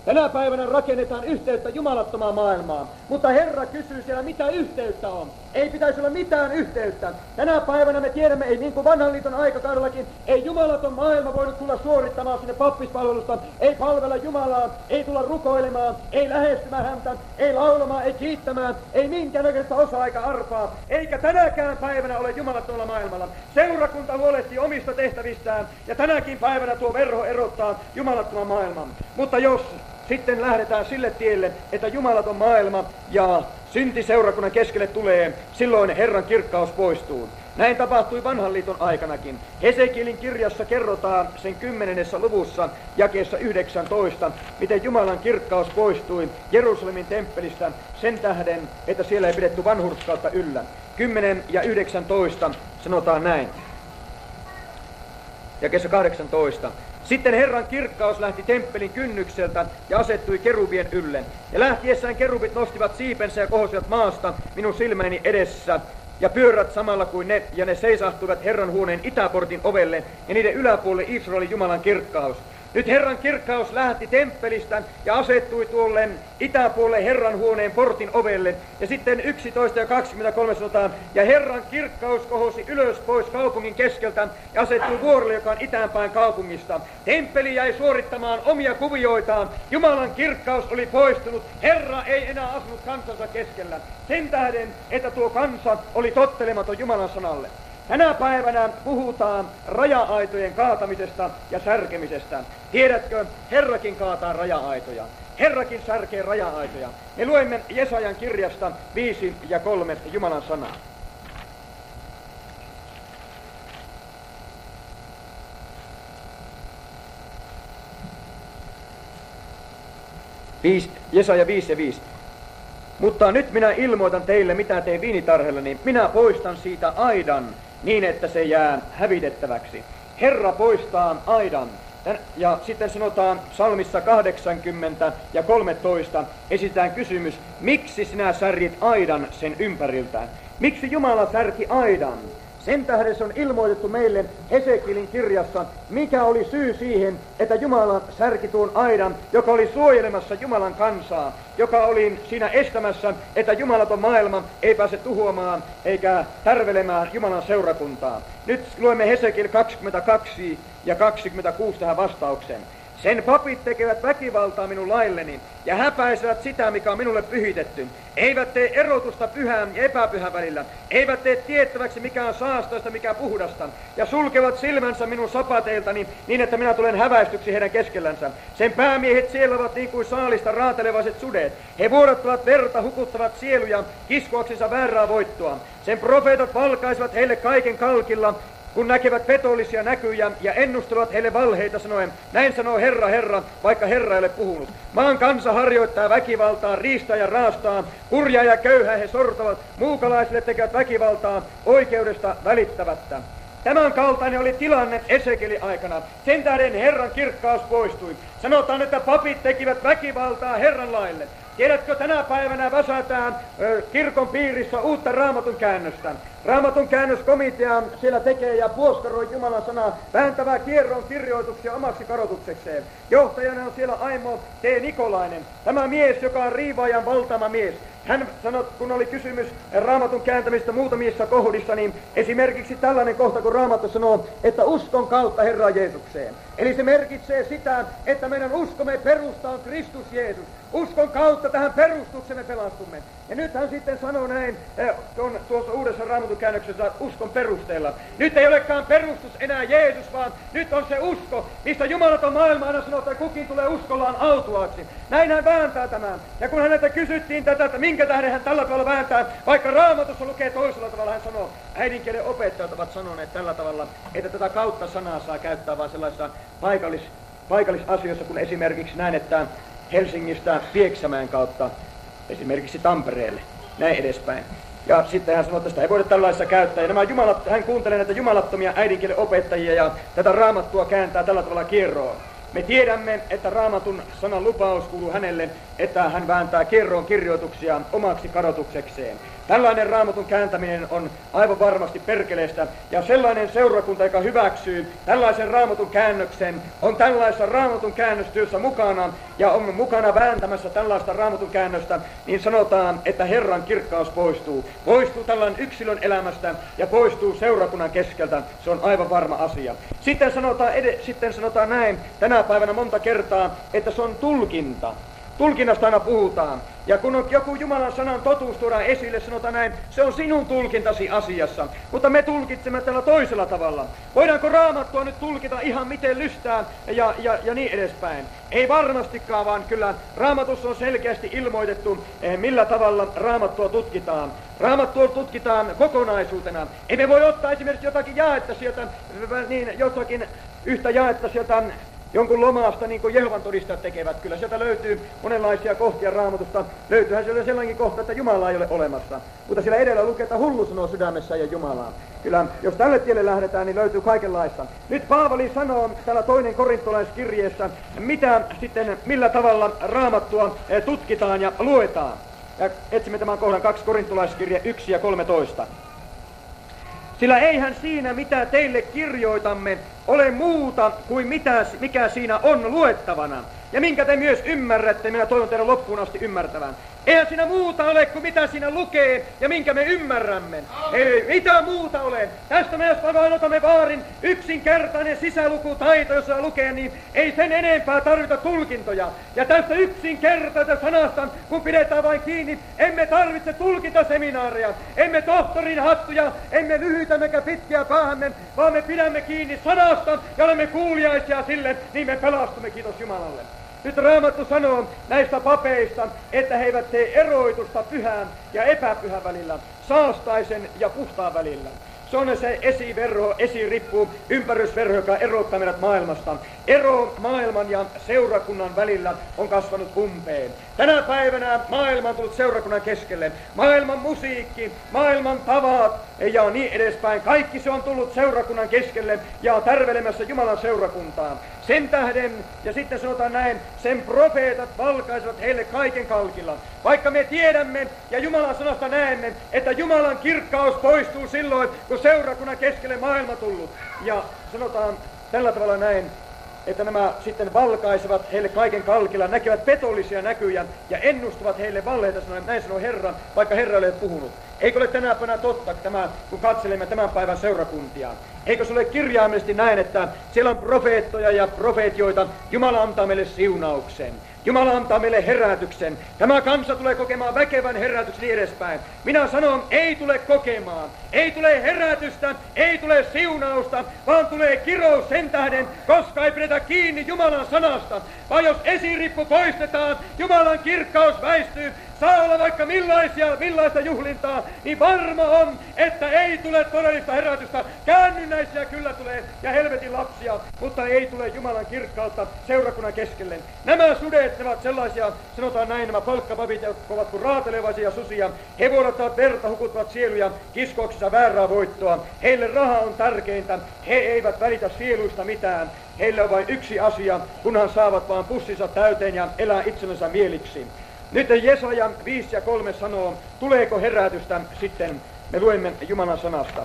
[SPEAKER 1] Tänä päivänä rakennetaan yhteyttä jumalattomaan maailmaan, mutta Herra kysyy siellä, mitä yhteyttä on. Ei pitäisi olla mitään yhteyttä. Tänä päivänä me tiedämme, ei niin kuin vanhan liiton aikakaudellakin, ei jumalaton maailma voinut tulla suorittamaan sinne pappispalvelusta, ei palvella Jumalaa, ei tulla rukoilemaan, ei lähestymään häntä, ei laulamaan, ei kiittämään, ei minkäännäköistä osa-aika-arpaa, eikä tänäkään päivänä ole jumalattomalla maailmalla. Seurakunta huolehtii omista tehtävistään, ja tänäkin päivänä tuo verho erottaa jumalattoman maailman. Mutta jos sitten lähdetään sille tielle, että jumalaton maailma ja syntiseurakunnan keskelle tulee, silloin Herran kirkkaus poistuu. Näin tapahtui vanhan liiton aikanakin. Hesekielin kirjassa kerrotaan sen kymmenennessä luvussa jakeessa yhdeksäntoista, miten Jumalan kirkkaus poistui Jerusalemin temppelistä sen tähden, että siellä ei pidetty vanhurskautta yllä. kymmenen ja yhdeksäntoista sanotaan näin. Jakeessa kahdeksantoista. Sitten Herran kirkkaus lähti temppelin kynnykseltä ja asettui kerubien ylle. Ja lähtiessään kerubit nostivat siipensä ja kohosivat maasta minun silmäni edessä. Ja pyörät samalla kuin ne, ja ne seisahtuivat Herran huoneen itäportin ovelle, ja niiden yläpuolelle Israelin Jumalan kirkkaus. Nyt Herran kirkkaus lähti temppelistä ja asettui tuolle itäpuolelle Herran huoneen portin ovelle. Ja sitten yksitoista ja kaksikymmentäkolme sanotaan, ja Herran kirkkaus kohosi ylös pois kaupungin keskeltä ja asettui vuorelle, joka on itäänpäin kaupungista. Temppeli jäi suorittamaan omia kuvioitaan. Jumalan kirkkaus oli poistunut. Herra ei enää asunut kansansa keskellä. Sen tähden, että tuo kansa oli tottelematon Jumalan sanalle. Tänä päivänä puhutaan raja-aitojen kaatamisesta ja särkemisestä. Tiedätkö, Herrakin kaataa raja-aitoja. Herrakin särkee raja-aitoja. Me luemme Jesajan kirjasta viisi ja kolme Jumalan sanaa. Viis, Jesaja viisi ja viisi. Mutta nyt minä ilmoitan teille, mitä teen viinitarhallani. Minä poistan siitä aidan niin, että se jää hävitettäväksi. Herra poistaa aidan. Ja sitten sanotaan psalmissa kahdeksankymmentä ja kolmetoista esitetään kysymys, miksi sinä särjit aidan sen ympäriltä? Miksi Jumala särki aidan? Sen tähden se on ilmoitettu meille Hesekielin kirjassa, mikä oli syy siihen, että Jumala särki tuon aidan, joka oli suojelemassa Jumalan kansaa, joka oli siinä estämässä, että jumalaton maailma ei pääse tuhoamaan eikä tärvelemään Jumalan seurakuntaa. Nyt luemme Hesekiel kaksikymmentäkaksi ja kaksikymmentäkuusi tähän vastaukseen. Sen papit tekevät väkivaltaa minun lailleni ja häpäisevät sitä, mikä on minulle pyhitetty. Eivät tee erotusta pyhän ja epäpyhän välillä. Eivät tee tiettäväksi, mikä on saastaista, mikä puhdasta. Ja sulkevat silmänsä minun sapateiltani niin, että minä tulen häväistyksi heidän keskellänsä. Sen päämiehet siellä ovat niin kuin saalista raatelevaiset sudet. He vuodattavat verta, hukuttavat sieluja, kiskoaksensa väärää voittoa. Sen profeetat valkaisivat heille kaiken kalkilla, kun näkevät petollisia näkyjä ja ennustelevat heille valheita sanoen, näin sanoo Herra, Herra, vaikka Herra ei ole puhunut. Maan kansa harjoittaa väkivaltaa, riistää ja raastaa, kurjaa ja köyhää he sortavat, muukalaisille tekevät väkivaltaa, oikeudesta välittävättä. Tämän kaltainen oli tilanne Hesekielin aikana. Sen tähden Herran kirkkaus poistui. Sanotaan, että papit tekivät väkivaltaa Herran laille. Tiedätkö, tänä päivänä väsätään ö, kirkon piirissä uutta raamatun käännöstä. Raamatun käännöskomitea siellä tekee ja puoskaroi Jumalan sanaa vääntävää kierron kirjoituksia omaksi kadotuksekseen. Johtajana on siellä Aimo T. Nikolainen, tämä mies, joka on riivaajan valtama mies. Hän sanoi, kun oli kysymys Raamatun kääntämistä muutamissa kohdissa, niin esimerkiksi tällainen kohta, kun Raamattu sanoo, että uskon kautta Herraan Jeesukseen. Eli se merkitsee sitä, että meidän uskomme perusta on Kristus Jeesus. Uskon kautta tähän perustuksemme pelastumme. Ja nyt hän sitten sanoo näin, on tuossa uudessa Raamatun käännöksessä uskon perusteella. Nyt ei olekaan perustus enää Jeesus, vaan nyt on se usko, mistä jumalaton maailma aina sanoo, että kukin tulee uskollaan autuaaksi. Näin hän vääntää tämän. Ja kun häneltä kysyttiin tätä, että minkä tähden hän tällä tavalla vääntää, vaikka Raamatussa lukee toisella tavalla, hän sanoo, äidinkielen opettajat ovat sanoneet tällä tavalla, että tätä kautta sanaa saa käyttää vain sellaisissa paikallis, paikallisasioissa, kun esimerkiksi näin, että Helsingistä Pieksämään kautta esimerkiksi Tampereelle, näin edespäin. Ja sitten hän sanoi, että sitä ei voida tällaisessa käyttää. Ja nämä jumalat, hän kuuntelee näitä jumalattomia äidinkielen opettajia ja tätä Raamattua kääntää tällä tavalla kierroon. Me tiedämme, että Raamatun sanan lupaus kuuluu hänelle, että hän vääntää kierroon kirjoituksia omaksi kadotuksekseen. Tällainen Raamatun kääntäminen on aivan varmasti perkeleestä, ja sellainen seurakunta, joka hyväksyy tällaisen Raamatun käännöksen, on tällaisessa Raamatun käännöstyössä mukana, ja on mukana vääntämässä tällaista Raamatun käännöstä, niin sanotaan, että Herran kirkkaus poistuu. Poistuu tällainen yksilön elämästä, ja poistuu seurakunnan keskeltä. Se on aivan varma asia. Sitten sanotaan, ed- sitten sanotaan näin, tänä päivänä monta kertaa, että se on tulkinta. Tulkinnasta aina puhutaan. Ja kun on joku Jumalan sanan totuus tuodaan esille, sanotaan näin, se on sinun tulkintasi asiassa. Mutta me tulkitsemme tällä toisella tavalla. Voidaanko Raamattua nyt tulkita ihan miten lystää ja, ja, ja niin edespäin? Ei varmastikaan, vaan kyllä Raamatussa on selkeästi ilmoitettu, millä tavalla Raamattua tutkitaan. Raamattua tutkitaan kokonaisuutena. Emme voi ottaa esimerkiksi jotakin jaetta sieltä, niin jotakin yhtä jaetta sieltä jonkun lomasta, niin kuin Jehovan todistajat tekevät. Kyllä sieltä löytyy monenlaisia kohtia Raamatusta. Löytyyhän sieltä sellainenkin kohta, että Jumalaa ei ole olemassa. Mutta siellä edellä lukee, että hullu sanoo sydämessä ja Jumalaa. Kyllä, jos tälle tielle lähdetään, niin löytyy kaikenlaista. Nyt Paavali sanoo täällä toinen korintolaiskirjeessä, mitä sitten, millä tavalla Raamattua tutkitaan ja luetaan. Ja etsimme tämän kohdan kaksi korintolaiskirje yksi ja kolmetoista. Sillä eihän siinä, mitä teille kirjoitamme, ole muuta kuin mitä, mikä siinä on luettavana. Ja minkä te myös ymmärrätte, minä toivon teidän loppuun asti ymmärtävän. Eihän siinä muuta ole kuin mitä siinä lukee ja minkä me ymmärrämme. Ei mitään muuta ole. Tästä me jos vain otamme vaarin yksinkertainen sisälukutaito, jos se lukee, niin ei sen enempää tarvita tulkintoja. Ja tästä yksinkertaisesta sanasta, kun pidetään vain kiinni, emme tarvitse tulkintaseminaaria. Emme tohtorin hattuja, emme lyhyitä mekä pitkiä päähämme, vaan me pidämme kiinni sanasta ja olemme kuuliaisia sille, niin me pelastumme, kiitos Jumalalle. Nyt Raamattu sanoo näistä papeista, että he eivät tee eroitusta pyhän ja epäpyhän välillä, saastaisen ja puhtaan välillä. Se on se esiverho, esirippu, ympärysverho, joka erottaa meidät maailmasta. Ero maailman ja seurakunnan välillä on kasvanut umpeen. Tänä päivänä maailma on tullut seurakunnan keskelle. Maailman musiikki, maailman tavat ja niin edespäin. Kaikki se on tullut seurakunnan keskelle ja on tärvelemässä Jumalan seurakuntaa. Sen tähden, ja sitten sanotaan näin, sen profeetat valkaisivat heille kaiken kalkilla. Vaikka me tiedämme ja Jumalan sanasta näemme, että Jumalan kirkkaus poistuu silloin, kun seurakunnan keskelle maailma tullut. Ja sanotaan tällä tavalla näin, että nämä sitten valkaisevat heille kaiken kalkilla, näkevät petollisia näkyjä ja ennustavat heille valheita, sanoen, näin sanoo Herra, vaikka Herra ei ole puhunut. Eikö ole tänä päivänä totta, tämä, kun katselemme tämän päivän seurakuntia? Eikö se ole kirjaimellisesti näin, että siellä on profeettoja ja profeetioita, Jumala antaa meille siunauksen. Jumala antaa meille herätyksen. Tämä kansa tulee kokemaan väkevän herätyksen niin edespäin. Minä sanon, ei tule kokemaan. Ei tule herätystä, ei tule siunausta, vaan tulee kirous sen tähden, koska ei pidetä kiinni Jumalan sanasta. Vaan jos esirippu poistetaan, Jumalan kirkkaus väistyy. Saa olla vaikka millaisia, millaista juhlintaa, niin varma on, että ei tule todellista herätystä. Käännynnäisiä kyllä tulee ja helvetin lapsia, mutta ei tule Jumalan kirkkautta seurakunnan keskelle. Nämä sudet ovat sellaisia, sanotaan näin, nämä palkkapapit, jotka ovat kuin raatelevaisia susia. He vuodattavat verta, hukuttavat sieluja, kiskoksissa väärää voittoa. Heille raha on tärkeintä, he eivät välitä sieluista mitään. Heillä on vain yksi asia, kunhan saavat vaan pussinsa täyteen ja elää itsellensä mieliksi. Nyt Jesaja viisi ja kolme sanoo, tuleeko herätystä sitten, me luemme Jumalan sanasta.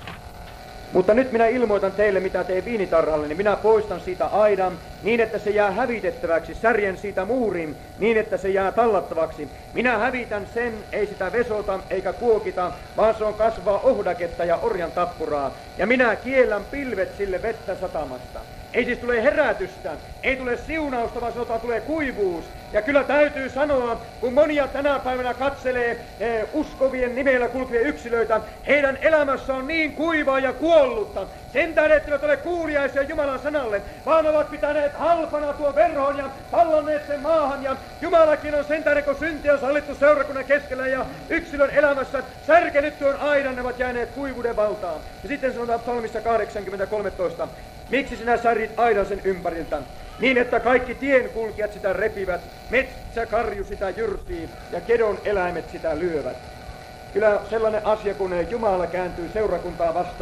[SPEAKER 1] Mutta nyt minä ilmoitan teille, mitä teen viinitarhalle, niin minä poistan siitä aidan, niin että se jää hävitettäväksi, särjen siitä muurin, niin että se jää tallattavaksi. Minä hävitän sen, ei sitä vesota eikä kuokita, vaan se on kasvaa ohdaketta ja orjan tappuraa. Ja minä kiellän pilvet sille vettä satamasta. Ei siis tule herätystä, ei tule siunausta, vaan sanotaan tulee kuivuus. Ja kyllä täytyy sanoa, kun monia tänä päivänä katselee eh, uskovien nimellä kulkevia yksilöitä, heidän elämässä on niin kuivaa ja kuollutta. Sen tähden, etteivät ole kuuliaisia Jumalan sanalle, vaan ovat pitäneet halpana tuon verhon ja pallanneet sen maahan. Ja Jumalakin on sen tähden, kun synti on sallittu seurakunnan keskellä ja yksilön elämässä särkenyt tuon aidan, ne ovat jääneet kuivuuden valtaan. Ja sitten sanotaan psalmissa kahdeksankymmentä kolmetoista. Miksi sinä särjit aidan sen ympäriltä, niin että kaikki tienkulkijat sitä repivät, metsäkarju sitä jyrtii ja kedon eläimet sitä lyövät. Kyllä sellainen asia, kun Jumala kääntyy seurakuntaa vastaan,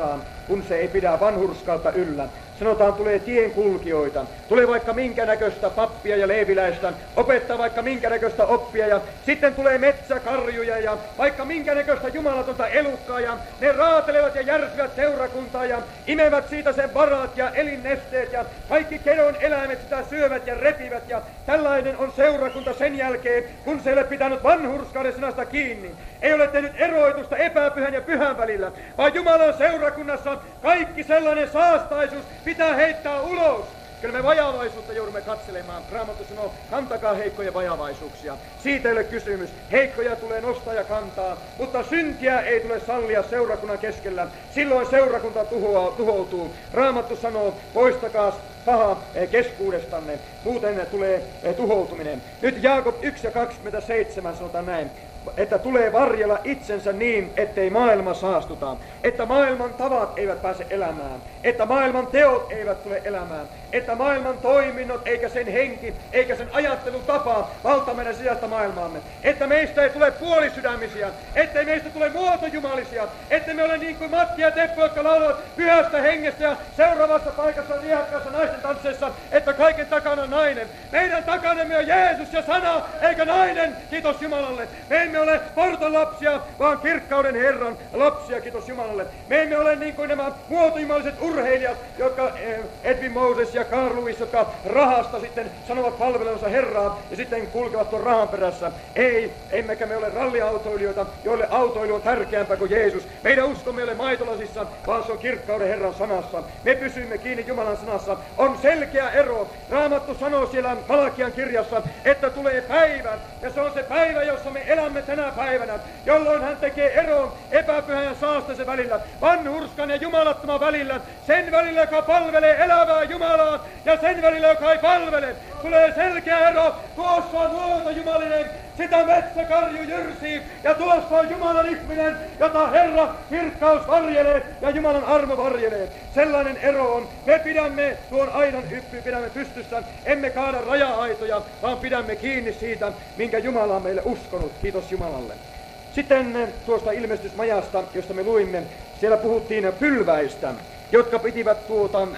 [SPEAKER 1] kun se ei pidä vanhurskalta yllä. Sanotaan, tulee tienkulkijoita, tulee vaikka minkä näköistä pappia ja leeviläistä, opettaa vaikka minkä näköistä oppia, ja sitten tulee metsäkarjuja ja vaikka minkä näköistä jumalatonta elukkaa, ja ne raatelevat ja järsivät seurakuntaa ja imevät siitä sen varat ja elinnesteet, ja kaikki kedon eläimet sitä syövät ja repivät, ja tällainen on seurakunta sen jälkeen, kun se ei ole pitänyt vanhurskauden sanasta kiinni. Ei ole tehnyt eroitusta epäpyhän ja pyhän välillä, vaan Jumalan seurakunnassa kaikki sellainen saastaisuus pitää heittää ulos. Kyllä me vajavaisuutta joudumme katselemaan. Raamattu sanoo, kantakaa heikkoja vajavaisuuksia. Siitä ei ole kysymys. Heikkoja tulee nostaa ja kantaa, mutta syntiä ei tule sallia seurakunnan keskellä. Silloin seurakunta tuhoaa, tuhoutuu. Raamattu sanoo, poistakaa paha keskuudestanne, muuten tulee tuhoutuminen. Nyt Jaakob yksi ja kaksikymmentäseitsemän sanotaan näin, että tulee varjella itsensä niin, ettei maailma saastuta, että maailman tavat eivät pääse elämään, että maailman teot eivät tule elämään, että maailman toiminnot eikä sen henki eikä sen ajattelutapa valta meidän sisäistä maailmaamme, että meistä ei tule puolisydämisiä, ettei meistä tule muotojumalisia, ettei me ole niin kuin Matti ja Teppo, jotka laulavat pyhästä hengestä ja seuraavassa paikassa riehakkaassa naisten tansseissa, että kaiken takana on nainen. Meidän takanamme on Jeesus ja sana, eikä nainen, kiitos Jumalalle. Me emme ole porton lapsia, vaan kirkkauden Herran lapsia, kiitos Jumalalle. Me emme ole niin kuin nämä muotojumaliset urheilijat, jotka Edwin Moses ja Carl Lewis, jotka rahasta sitten sanovat palvelevansa Herraa ja sitten kulkevat tuon rahan perässä. Ei, emmekä me ole ralliautoilijoita, joille autoilu on tärkeämpää kuin Jeesus. Meidän uskomme ei ole maitolasissa, vaan se on kirkkauden Herran sanassa. Me pysymme kiinni Jumalan sanassa. On selkeä ero. Raamattu sanoo siellä Malakian kirjassa, että tulee päivä, ja se on se päivä, jossa me elämme tänä päivänä, jolloin hän tekee eron epäpyhän ja saastaisen välillä, vanhurskan ja jumalattoman välillä, sen välillä, joka palvelee elävää Jumalaa, ja sen välillä, joka ei palvele. Tulee selkeä ero. Tuossa on luontojumalinen, sitä metsäkarju jyrsii, ja tuossa on Jumalan ihminen, jota Herra kirkkaus varjelee ja Jumalan armo varjelee. Sellainen ero on. Me pidämme tuon aidan yppy, pidämme pystyssä, emme kaada raja-aitoja, vaan pidämme kiinni siitä, minkä Jumala on meille uskonut. Kiitos Jumalalle. Sitten tuosta ilmestysmajasta, josta me luimme, siellä puhuttiin pylväistä, jotka pitivät tuota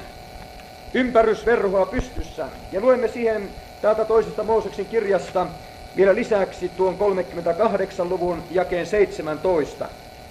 [SPEAKER 1] ympärysverhoa pystyssä. Ja luemme siihen täältä toisesta Mooseksen kirjasta vielä lisäksi tuon kolmekymmentäkahdeksan luvun jakeen seitsemäntoista.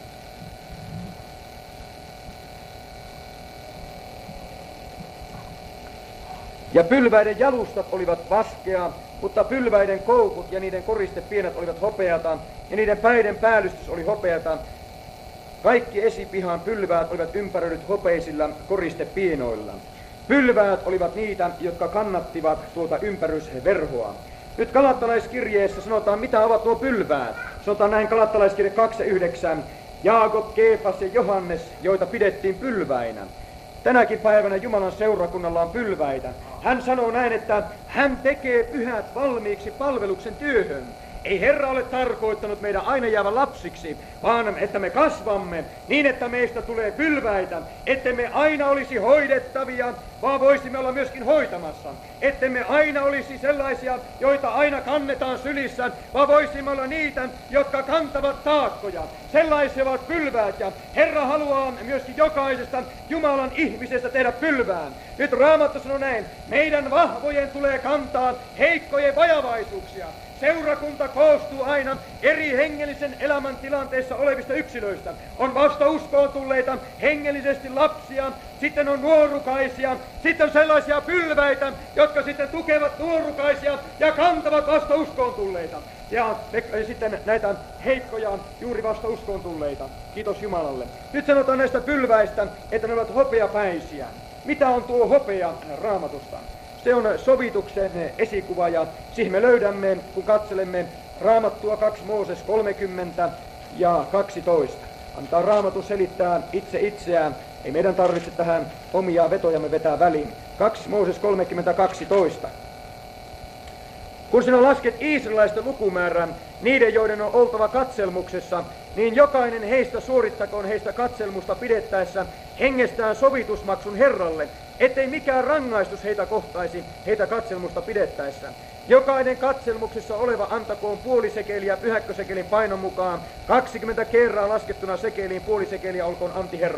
[SPEAKER 1] Ja pylväiden jalustat olivat vaskea, mutta pylväiden koukut ja niiden koristepienet olivat hopeata, ja niiden päiden päällystys oli hopeata. Kaikki esipihan pylväät olivat ympäröidyt hopeisilla koristepienoilla. Pylväät olivat niitä, jotka kannattivat tuota ympärysverhoa. Nyt Galattalaiskirjeessä sanotaan, mitä ovat nuo pylväät. Sanotaan näin Galattalaiskirje kaksi yhdeksän. Jaakob, Keefas ja Johannes, joita pidettiin pylväinä. Tänäkin päivänä Jumalan seurakunnalla on pylväitä. Hän sanoo näin, että hän tekee pyhät valmiiksi palveluksen työhön. Ei Herra ole tarkoittanut meidän aina jäävän lapsiksi, vaan että me kasvamme niin, että meistä tulee pylväitä, että me aina olisi hoidettavia, vaan voisimme olla myöskin hoitamassa. Että me aina olisi sellaisia, joita aina kannetaan sylissä, vaan voisimme olla niitä, jotka kantavat taakkoja. Sellaisia ovat pylväät, ja Herra haluaa myöskin jokaisesta Jumalan ihmisestä tehdä pylvään. Nyt Raamattu sanoo näin, meidän vahvojen tulee kantaa heikkojen vajavaisuuksia. Seurakunta koostuu aina eri hengellisen elämän tilanteessa olevista yksilöistä. On vasta uskoon tulleita, hengellisesti lapsia, sitten on nuorukaisia, sitten on sellaisia pylväitä, jotka sitten tukevat nuorukaisia ja kantavat vasta uskoon tulleita. Ja me, sitten näitä heikkoja on juuri vasta uskoon tulleita. Kiitos Jumalalle. Nyt sanotaan näistä pylväistä, että ne ovat hopeapäisiä. Mitä on tuo hopea Raamatusta? Se on sovituksen esikuva, ja siihen me löydämme, kun katselemme Raamattua kaksi Mooses kolmekymmentä ja kaksitoista. Antaa Raamattu selittää itse itseään. Ei meidän tarvitse tähän omia vetojamme vetää väliin. kaksi Mooses kolmekymmentä kaksitoista. Kun sinä lasket israelaisten lukumäärän, niiden joiden on oltava katselmuksessa, niin jokainen heistä suorittakoon heistä katselmusta pidettäessä hengestään sovitusmaksun Herralle, ettei mikään rangaistus heitä kohtaisi heitä katselmusta pidettäessä. Jokainen katselmuksessa oleva antakoon puoli sekeliä pyhäkkösekelin painon mukaan, kaksikymmentä kerraa laskettuna sekeliin puoli sekeliä olkoon anti Herralle.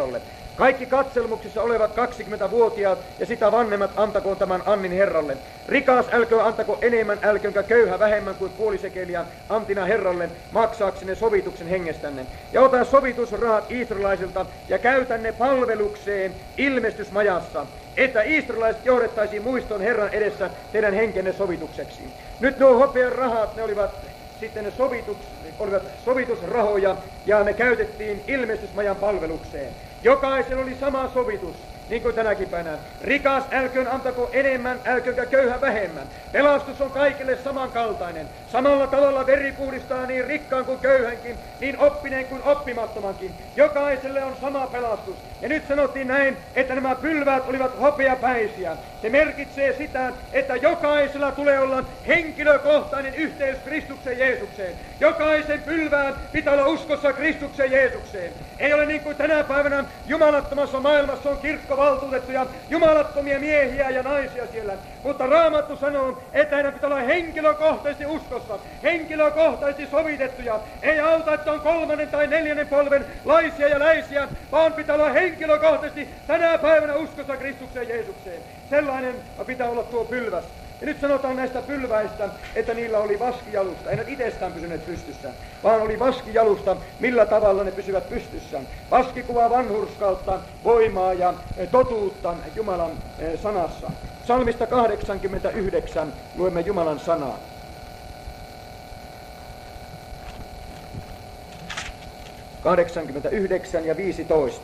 [SPEAKER 1] Kaikki katselmuksissa olevat kaksikymmentävuotiaat ja sitä vanhemmat antakoon tämän annin Herralle. Rikas älköön antako enemmän, älköönkä köyhä vähemmän kuin puoli sekeliä antina Herralle maksaaksenne sovituksen hengestänne. Ja ota sovitusrahat israelaisilta ja käytä ne palvelukseen ilmestysmajassa, että israelaiset johdettaisiin muiston Herran edessä teidän henkenne sovitukseksi. Nyt nuo hopean rahat, ne olivat sitten ne sovitus, olivat sovitusrahoja ja ne käytettiin ilmestysmajan palvelukseen. Jokaisella oli sama sovitus, niin kuin tänäkin päivänä. Rikas älköön antako enemmän, älköönkä köyhä vähemmän. Pelastus on kaikille samankaltainen. Samalla tavalla veri puhdistaa niin rikkaan kuin köyhänkin, niin oppineen kuin oppimattomankin. Jokaiselle on sama pelastus. Ja nyt sanottiin näin, että nämä pylväät olivat hopeapäisiä. Se merkitsee sitä, että jokaisella tulee olla henkilökohtainen yhteys Kristuksen Jeesukseen. Jokaisen pylvään pitää olla uskossa Kristuksen Jeesukseen. Ei ole niin kuin tänä päivänä jumalattomassa maailmassa on kirkkovaltuutettuja, jumalattomia miehiä ja naisia siellä. Mutta Raamattu sanoo, että heidän pitää olla henkilökohtaisesti uskossa, henkilökohtaisesti sovitettuja. Ei auta, että on kolmannen tai neljännen polven laisia ja läisiä, vaan pitää olla henkilökohtaisesti tänä päivänä uskossa Kristuksen Jeesukseen. Sellainen pitää olla tuo pylväs. Ja nyt sanotaan näistä pylväistä, että niillä oli vaskijalusta. Ei ne itsestään pysyneet pystyssä, vaan oli vaskijalusta, millä tavalla ne pysyvät pystyssä. Vaski kuvaa vanhurskautta, voimaa ja totuutta Jumalan sanassa. Psalmista kahdeksankymmentäyhdeksän luemme Jumalan sanaa. kahdeksankymmentäyhdeksän ja viisitoista.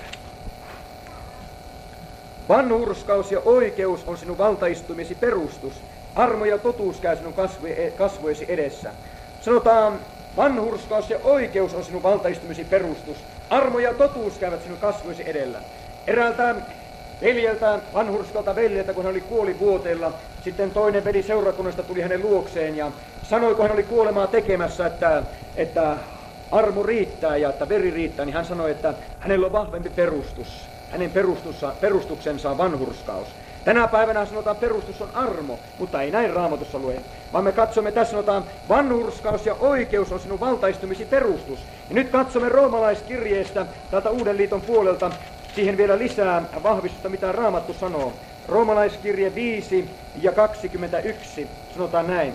[SPEAKER 1] Vanhurskaus ja oikeus on sinun valtaistumisi perustus. Armo ja totuus käy sinun kasvoisi edessä. Sanotaan, vanhurskaus ja oikeus on sinun valtaistumisi perustus. Armo ja totuus käyvät sinun kasvoisi edellä. Eräältä veljeltä, vanhurskalta veljeltä, kun hän oli kuolivuoteella, sitten toinen veli seurakunnasta tuli hänen luokseen ja sanoi, kun hän oli kuolemaa tekemässä, että, että armo riittää ja että veri riittää, niin hän sanoi, että hänellä on vahvempi perustus. Hänen perustuksensa on vanhurskaus. Tänä päivänä sanotaan, perustus on armo, mutta ei näin Raamatussa lue. Vaan me katsomme, tässä sanotaan, vanhurskaus ja oikeus on sinun valtaistumisi perustus. Ja nyt katsomme roomalaiskirjeestä täältä Uuden liiton puolelta, siihen vielä lisää vahvistusta, mitä Raamattu sanoo. Roomalaiskirje viisi ja kaksikymmentäyksi sanotaan näin.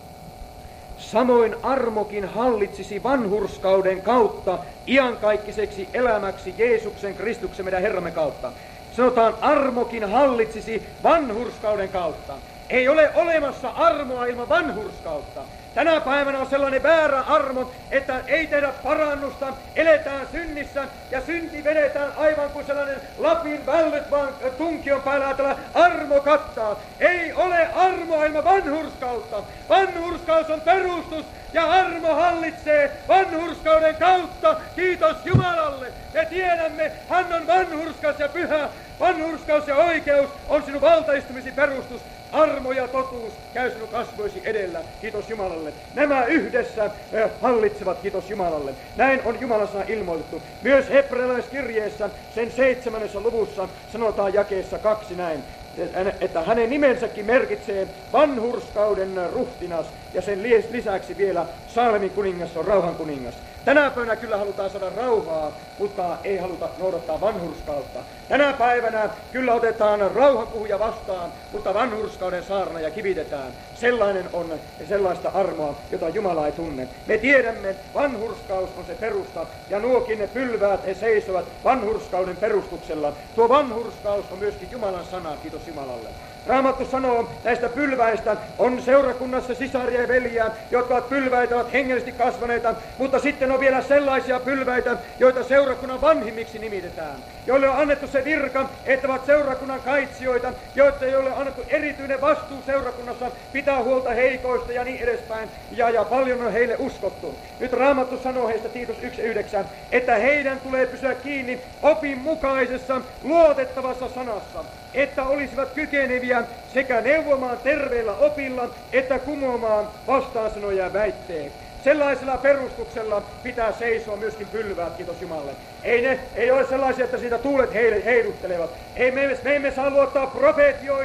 [SPEAKER 1] Samoin armokin hallitsisi vanhurskauden kautta iankaikkiseksi elämäksi Jeesuksen Kristuksen meidän Herramme kautta. Sanotaan, armokin hallitsisi vanhurskauden kautta. Ei ole olemassa armoa ilman vanhurskautta. Tänä päivänä on sellainen väärä armo, että ei tehdä parannusta, eletään synnissä ja synti vedetään aivan kuin sellainen Lapin vällyt, vaan tunkion päällä ajatella armo kattaa. Ei ole armoa ilman vanhurskautta. Vanhurskaus on perustus ja armo hallitsee vanhurskauden kautta. Kiitos Jumalalle. Me tiedämme, hän on vanhurskas ja pyhä. Vanhurskaus ja oikeus on sinun valtaistumisi perustus. Armo ja totuus käy sinun kasvoisi edellä. Kiitos Jumalalle. Nämä yhdessä äh, hallitsevat. Kiitos Jumalalle. Näin on Jumalassa ilmoitettu. Myös hebrealaiskirjeessä sen seitsemännessä luvussa sanotaan jakeessa kaksi näin, että hänen nimensäkin merkitsee vanhurskauden ruhtinas ja sen lisäksi vielä Salmin kuningas on rauhan kuningas. Tänä päivänä kyllä halutaan saada rauhaa, mutta ei haluta noudattaa vanhurskautta. Tänä päivänä kyllä otetaan rauhanpuhuja vastaan, mutta vanhurskauden saarna ja kivitetään. Sellainen on sellaista armoa, jota Jumala ei tunne. Me tiedämme, vanhurskaus on se perusta, ja nuokin ne pylväät, he seisovat vanhurskauden perustuksella. Tuo vanhurskaus on myöskin Jumalan sana, kiitos Jumalalle. Raamattu sanoo näistä pylväistä, on seurakunnassa sisaria ja veljiä, jotka ovat pylväitä, ovat hengellisesti kasvaneita, mutta sitten on vielä sellaisia pylväitä, joita seurakunnan vanhimmiksi nimitetään, joille on annettu se virka, että ovat seurakunnan kaitsijoita, joille on annettu erityinen vastuu seurakunnassa, pitää huolta heikoista ja niin edespäin, ja, ja paljon on heille uskottu. Nyt Raamattu sanoo heistä Tiitus yksi yhdeksän, että heidän tulee pysyä kiinni opin mukaisessa, luotettavassa sanassa, että olisivat kykeneviä sekä neuvomaan terveellä opilla, että kumoamaan vastaansanoja ja väitteet. Sellaisella perustuksella pitää seisoa myöskin pylväät, kiitos Jumalalle. Ei ne, ei ole sellaisia, että siitä tuulet heille heiluttelevat. Ei me, me emme saa luottaa profeetioihin,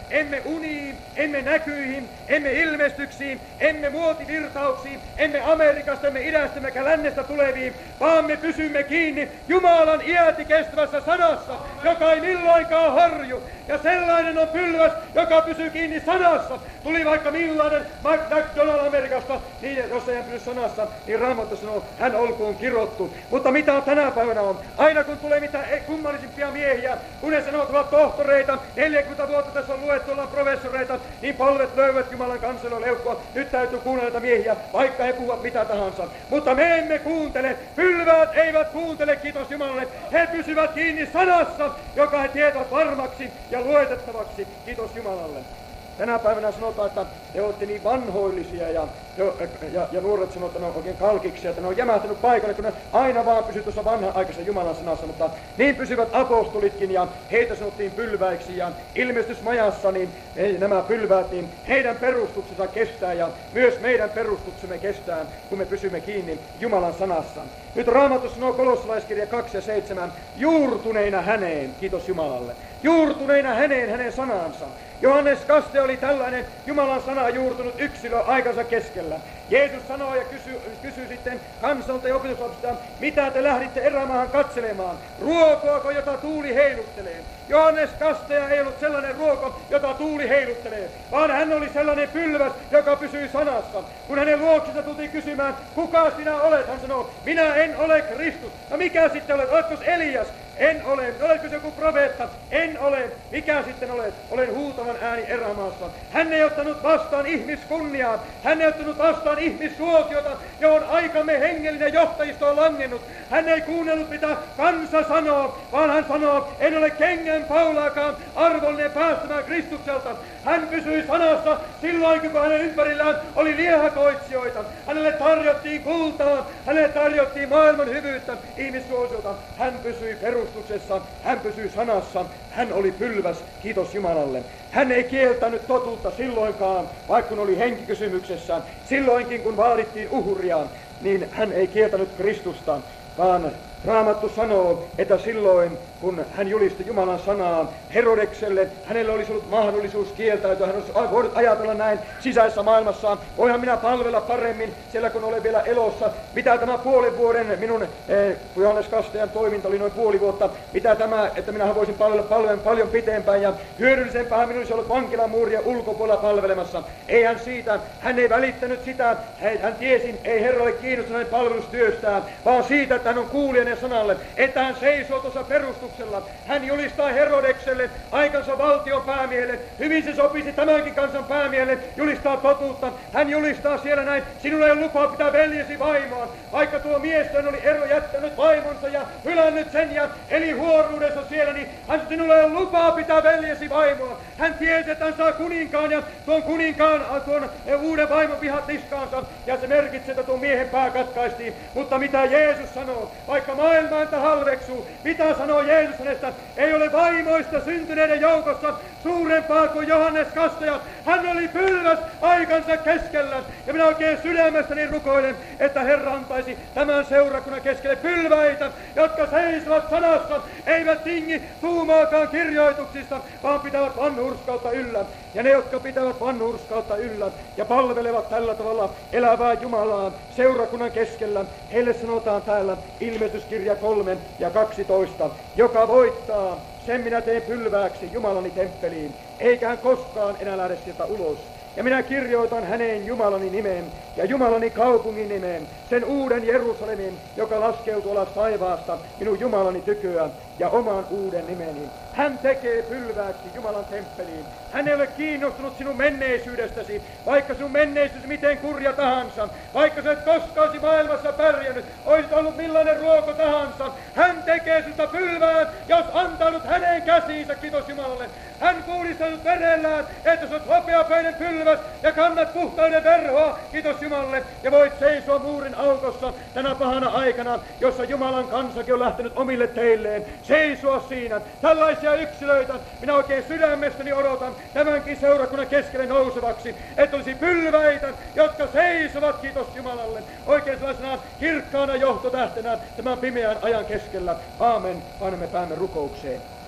[SPEAKER 1] emme uniin, emme näkyihin, emme ilmestyksiin, emme muotivirtauksiin, emme Amerikasta, emme idästä, emmekä lännestä tuleviin, vaan me pysymme kiinni Jumalan iäti kestävässä sanassa, joka ei milloinkaan harju. Ja sellainen on pylväs, joka pysyy kiinni sanassa. Tuli vaikka millainen McDonald Amerikasta, niin jos ei hän pysy sanassa, niin Raamattu sanoo, hän olkoon kirottu. Mutta mitä tänä päivänä on? Aina kun tulee mitä kummallisimpia miehiä, kun he sanovat ovat tohtoreita, neljäkymmentä vuotta tässä on luettu, ollaan professoreita, niin polvet löyvät Jumalan kansalla leukkua. Nyt täytyy kuunnella näitä miehiä, vaikka he puhuvat mitä tahansa. Mutta me emme kuuntele. Pylväät eivät kuuntele, kiitos Jumalalle. He pysyvät kiinni sanassa, joka he tietävät varmaksi ja luetettavaksi. Kiitos Jumalalle. Tänä päivänä sanotaan, että te olette niin vanhoillisia ja, ja, ja nuoret sanoo, että ne on oikein kalkiksia, että ne on jämähtänyt paikalle, kun ne aina vaan pysyy tuossa vanha-aikaisessa Jumalan sanassa, mutta niin pysyvät apostolitkin ja heitä sanottiin pylväiksi ja ilmestysmajassa, niin ei, nämä pylväät, niin heidän perustuksensa kestää ja myös meidän perustuksemme kestää, kun me pysymme kiinni Jumalan sanassa. Nyt Raamattu sanoo kolossalaiskirja kaksi ja seitsemän, juurtuneina häneen, kiitos Jumalalle, juurtuneina häneen, hänen sanansa. Johannes Kaste oli tällainen Jumalan sana juurtunut yksilö aikansa keskellä. Jeesus sanoi ja kysyi kysy sitten kansalta ja opetuslapsilta, mitä te lähditte erämaahan katselemaan? Ruokoako, jota tuuli heiluttelee? Johannes Kastaja ei ollut sellainen ruoko, jota tuuli heiluttelee, vaan hän oli sellainen pylväs, joka pysyi sanassa. Kun hänen luoksensa tultiin kysymään, kuka sinä olet, hän sanoi, minä en ole Kristus. No mikä sitten olet? Oletko Elias? En ole. Oletko se joku profeetta? En ole. Mikä sitten olet? Olen huutavan ääni erämaassa. Hän ei ottanut vastaan ihmiskunniaa. Hän ei ottanut vastaan ihmissuosiota, johon aikamme hengellinen johtajisto on langennut. Hän ei kuunnellut mitä kansa sanoo, vaan hän sanoo, en ole kengän paulaakaan arvollinen päästämään Kristukselta. Hän pysyi sanassa silloin, kun hänen ympärillään oli liehakoitsijoita. Hänelle tarjottiin kultaa, hänelle tarjottiin maailman hyvyyttä, ihmissuosiota. Hän pysyi perustuksessa, hän pysyi sanassa, hän oli pylväs, kiitos Jumalalle. Hän ei kieltänyt totuutta silloinkaan, vaikka kun oli henkikysymyksessä. Silloinkin, kun vaadittiin uhria, niin hän ei kieltänyt Kristusta, vaan Raamattu sanoo, että silloin, kun hän julisti Jumalan sanaa Herodekselle, hänellä olisi ollut mahdollisuus kieltäytyä. Hän olisi voinut ajatella näin sisäisessä maailmassaan. Voihan minä palvella paremmin siellä, kun olen vielä elossa. Mitä tämä puolen vuoden, minun eh, Johannes Kastajan toiminta oli noin puoli vuotta. Mitä tämä, että minä voisin palvella paljon, paljon pitempään ja hyödyllisempää minun olisi ollut vankilan muuria ulkopuolella palvelemassa. Ei hän siitä, hän ei välittänyt sitä. Hän tiesi, ei Herralle kiinnostunut hänen palvelustyöstään, vaan siitä, että hän on kuulijainen sanalle, että hän seisoo tuossa perustuksella. Hän julistaa Herodekselle, aikansa valtion päämiehelle, hyvin se sopisi tämänkin kansan päämiehelle, julistaa totuutta. Hän julistaa siellä näin, sinulla ei ole lupaa pitää veljesi vaimoa, vaikka tuo mies oli ero jättänyt vaimonsa ja hylännyt sen ja eli huoruudessa siellä, niin hän sinulla ei ole lupaa pitää veljesi vaimoa. Hän tiesi, että hän saa kuninkaan ja tuon kuninkaan tuon uuden vaimon vihat niskaansa ja se merkitsee, että tuon miehen pää katkaistiin. Mutta mitä Jeesus sanoo, vaikka maailma häntä halveksuu, mitä sanoo Jeesus hänestä, ei ole vaimoista syntyneiden joukossa suurempaa kuin Johannes Kastaja. Hän oli pylväs aikansa keskellä ja minä oikein sydämestäni rukoilen, että Herra antaisi tämän seurakunnan keskelle pylväitä, jotka seisovat sanassa, eivät tingi tuumaakaan kirjoituksista, vaan pitävät vanhurskautta yllä. Ja ne, jotka pitävät vanhurskautta yllä ja palvelevat tällä tavalla elävää Jumalaa seurakunnan keskellä, heille sanotaan täällä ilmestyskirja kolme ja kaksitoista, joka voittaa, sen minä teen pylvääksi Jumalani temppeliin, eikä hän koskaan enää lähde sieltä ulos. Ja minä kirjoitan häneen Jumalani nimen ja Jumalani kaupungin nimen, sen uuden Jerusalemin, joka laskeutuu alas taivaasta minun Jumalani tyköä ja oman uuden nimeni. Hän tekee pylvääksi Jumalan temppeliin. Hän ei ole kiinnostunut sinun menneisyydestäsi, vaikka sinun menneisyys miten kurja tahansa, vaikka sä et koskaan olisi maailmassa pärjännyt, olisit ollut millainen ruoko tahansa. Hän tekee sinulta pylvään, jos antanut hänen käsiinsä, kiitos Jumalalle. Hän puhdistanut verellään, että sä oot hopeapäinen pylväs ja kannat puhtauden verhoa, kiitos Jumalalle, ja voit seisoa muurin aukossa tänä pahana aikana, jossa Jumalan kansakin on lähtenyt omille teilleen. Seisoa siinä. Tällaisia yksilöitä minä oikein sydämestäni odotan tämänkin seurakunnan keskelle nousevaksi, että olisi pylväitä, jotka seisovat, kiitos Jumalalle, oikein sellaisena kirkkaana johtotähtenä tämän pimeän ajan keskellä. Aamen. Panemme päämme rukoukseen.